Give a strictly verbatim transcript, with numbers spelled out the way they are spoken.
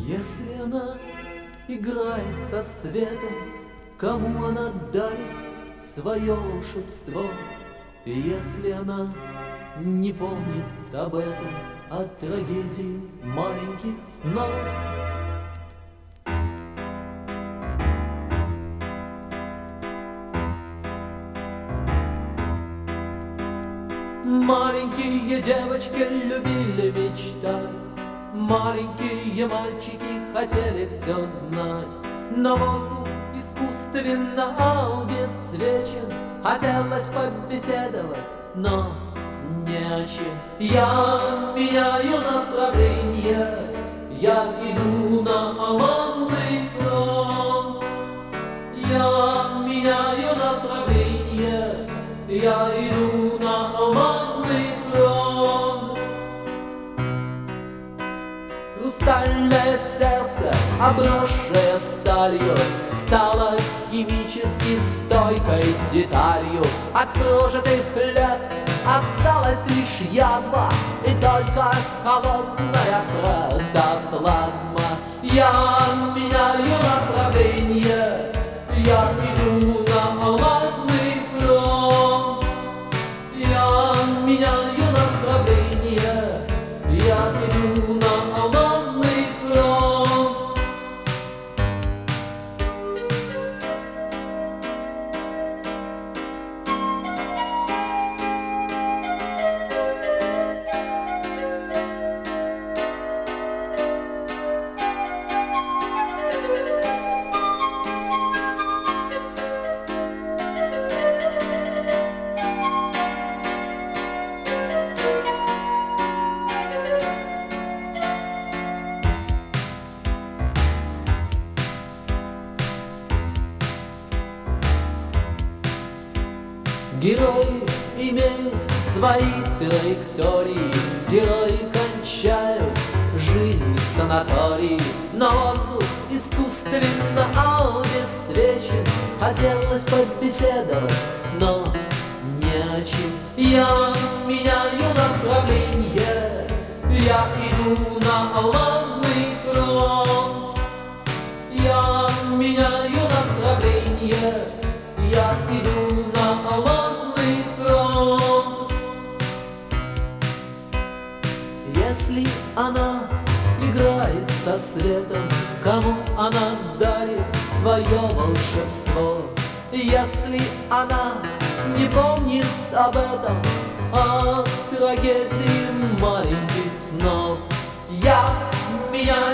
Если она играет со светом, кому она дарит свое волшебство? И если она не помнит об этом, о трагедии маленьких снов. Маленькие девочки любили мечтать, маленькие мальчики хотели все знать, но воздух искусственно обесцвечен, хотелось побеседовать, но не о чем. Я меняю направление, я иду на алмазный фронт. Я меняю направление, я иду на алмазный фронт. Хрустальное сердце, обросшее сталью, стало химически стойкой деталью. От прожитых лет осталась лишь язва и только холодная протоплазма. Я меняю направление, я иду на алмазный фронт. Я меняю направление, я иду на алмазный фронт. Герои имеют свои траектории, герои кончают жизнь в санатории, но воздух искусственно обесцвечен, хотелось побеседовать, но не о чем. Я меняю направление, я иду на алмазный фронт. Я меняю направление, я иду на алмазный фронт. Если она играет со светом, кому она дарит свое волшебство? Если она не помнит об этом, о трагедии маленьких снов. Я меняю